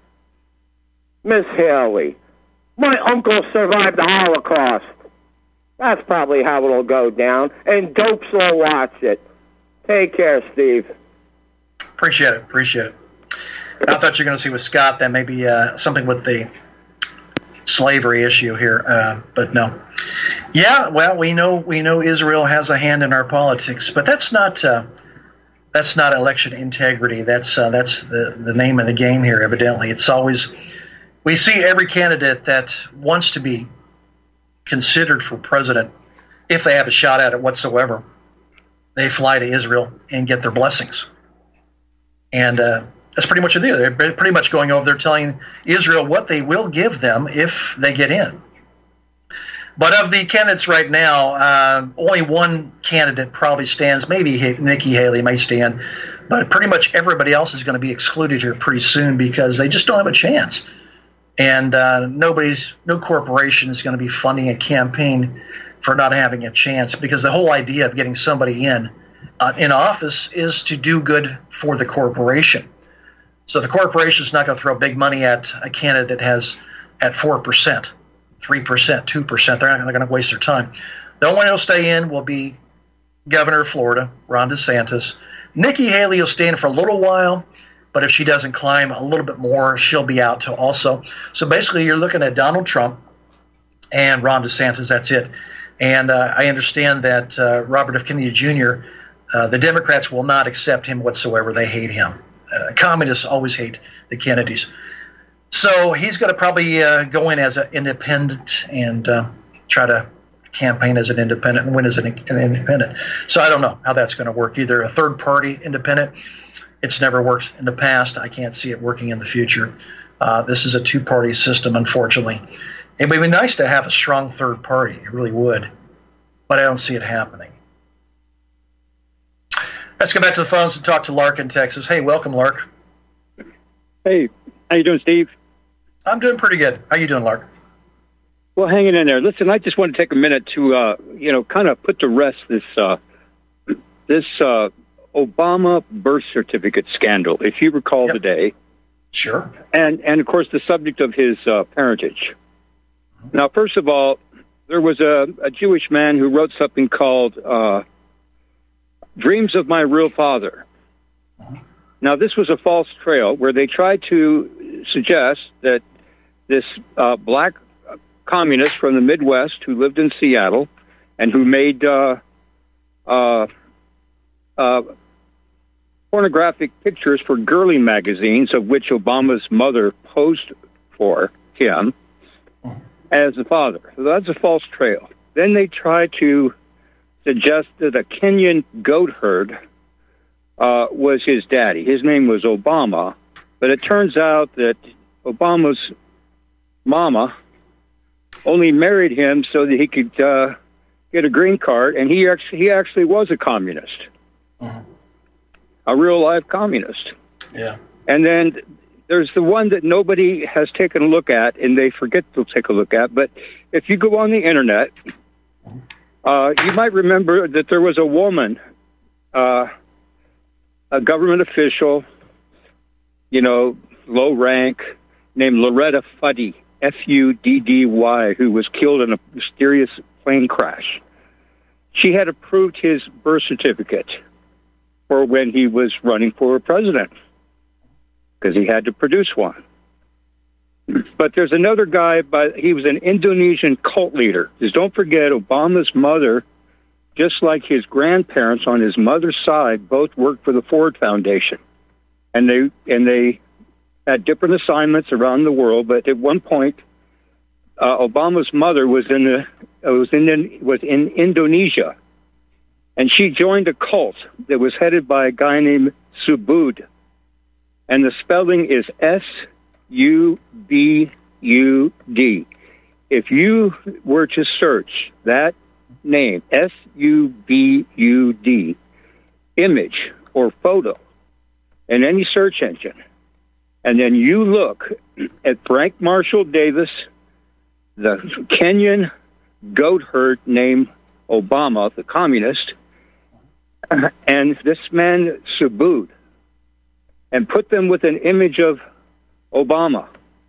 Miss Haley, my uncle survived the Holocaust. That's probably how it'll go down, and dopes will watch it. Take care, Steve. Appreciate it. I thought you were going to see with Scott that maybe something with the slavery issue here, but no. Yeah, well, we know Israel has a hand in our politics, but that's not election integrity. That's the name of the game here. Evidently, it's always we see every candidate that wants to be considered for president, if they have a shot at it whatsoever, they fly to Israel and get their blessings, and that's pretty much what they do. They're pretty much going over there telling Israel what they will give them if they get in. But of the candidates right now, only one candidate probably stands. Maybe Nikki Haley may stand, but pretty much everybody else is going to be excluded here pretty soon because they just don't have a chance. And no corporation is going to be funding a campaign for not having a chance, because the whole idea of getting somebody in office is to do good for the corporation. So the corporation is not going to throw big money at a candidate that has at 4%, 3%, 2%. They're not going to waste their time. The only one who will stay in will be Governor of Florida, Ron DeSantis. Nikki Haley will stay in for a little while, but if she doesn't climb a little bit more, she'll be out too also. So basically you're looking at Donald Trump and Ron DeSantis. That's it. And I understand that Robert F. Kennedy Jr., the Democrats will not accept him whatsoever. They hate him. Communists always hate the Kennedys. So he's going to probably go in as an independent and try to campaign as an independent and win as an independent. So I don't know how that's going to work. Either a third-party independent. It's never worked in the past. I can't see it working in the future. This is a two-party system, unfortunately. It would be nice to have a strong third party. It really would. But I don't see it happening. Let's go back to the phones and talk to Lark in Texas. Hey, welcome, Lark. Hey, how you doing, Steve? I'm doing pretty good. How you doing, Lark? Well, hanging in there. Listen, I just want to take a minute to, kind of put to rest this Obama birth certificate scandal, if you recall today. Sure. And of course, the subject of his parentage. Now, first of all, there was a Jewish man who wrote something called Dreams of My Real Father. Now, this was a false trail where they tried to suggest that this black communist from the Midwest who lived in Seattle and who made pornographic pictures for girly magazines, of which Obama's mother posed for him as the father. So that's a false trail. Then they tried to suggest that a Kenyan goat herd was his daddy. His name was Obama, but it turns out that Obama's mama only married him so that he could get a green card, and he actually was a communist, a real-life communist. Yeah. And then there's the one that nobody has taken a look at, and they forget to take a look at. But if you go on the Internet, you might remember that there was a woman, a government official, low rank, named Loretta Fuddy, Fuddy, who was killed in a mysterious plane crash. She had approved his birth certificate for when he was running for president, because he had to produce one. But there's another guy, he was an Indonesian cult leader. Because don't forget, Obama's mother, just like his grandparents on his mother's side, both worked for the Ford Foundation. And they had different assignments around the world, but at one point, Obama's mother was in Indonesia, and she joined a cult that was headed by a guy named Subud, and the spelling is S-U-B-U-D. If you were to search that name, S-U-B-U-D, image or photo in any search engine, and then you look at Frank Marshall Davis, the Kenyan goat herd named Obama, the communist, and this man Subud, and put them with an image of Obama,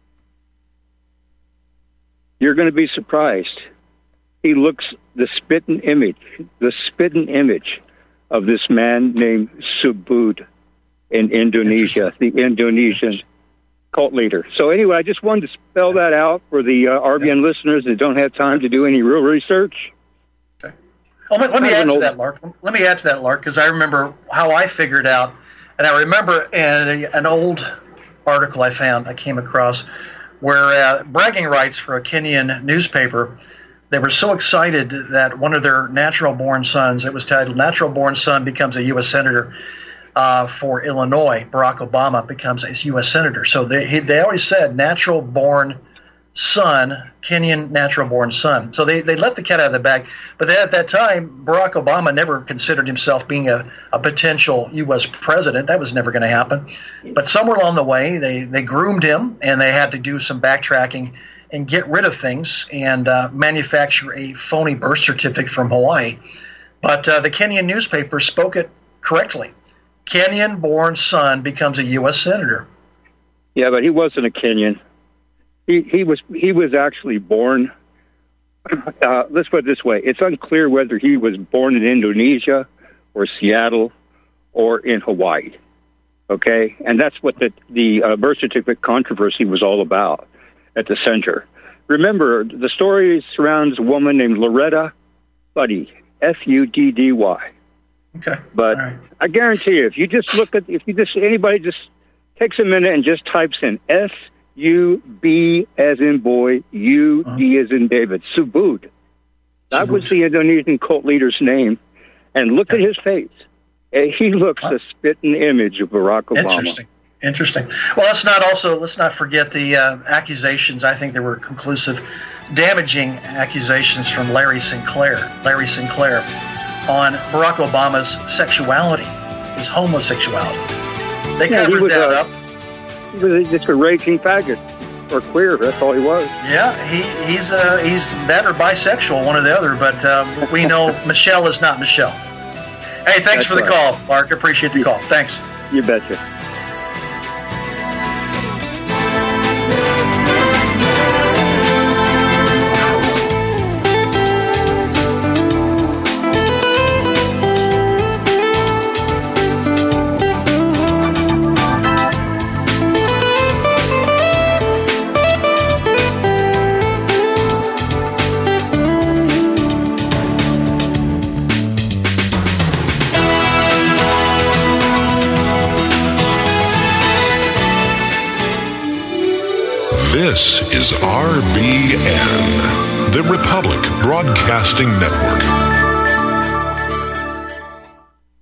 you're going to be surprised. He looks the spitting image of this man named Subud in Indonesia, the Indonesian cult leader. So anyway, I just wanted to spell that out for the RBN listeners that don't have time to do any real research. Okay. Well, let me add to that, Lark. Let me add to that, Lark, because I remember how I figured out, and I remember an old article I came across, where bragging rights for a Kenyan newspaper, they were so excited that one of their natural-born sons, it was titled "Natural-Born Son Becomes a U.S. Senator," for Illinois. Barack Obama becomes a U.S. Senator. So they always said natural-born son, Kenyan natural-born son. So they let the cat out of the bag. But at that time, Barack Obama never considered himself being a potential U.S. president. That was never going to happen. But somewhere along the way, they groomed him, and they had to do some backtracking and get rid of things and manufacture a phony birth certificate from Hawaii. But the Kenyan newspaper spoke it correctly. Kenyan-born son becomes a U.S. senator. Yeah, but he wasn't a Kenyan. He was actually born. Let's put it this way: it's unclear whether he was born in Indonesia or Seattle or in Hawaii. Okay, and that's what the birth certificate controversy was all about at the center. Remember, the story surrounds a woman named Loretta Fuddy, Fuddy. Okay. But right. I guarantee you, anybody just takes a minute and just types in S-U-B as in boy, U-D as in David, Subud. That was the Indonesian cult leader's name. And look at his face. He looks a spitting image of Barack Obama. Interesting. Well, let's not forget the accusations. I think there were conclusive, damaging accusations from Larry Sinclair on Barack Obama's sexuality, his homosexuality. They covered that up. He was just a raging faggot, or queer. That's all he was. Yeah, he's that or bisexual, one or the other. But we know Michelle is not Michelle. Hey, thanks for the call, Mark. Appreciate the call. Thanks. You betcha. This is RBN, the Republic Broadcasting Network.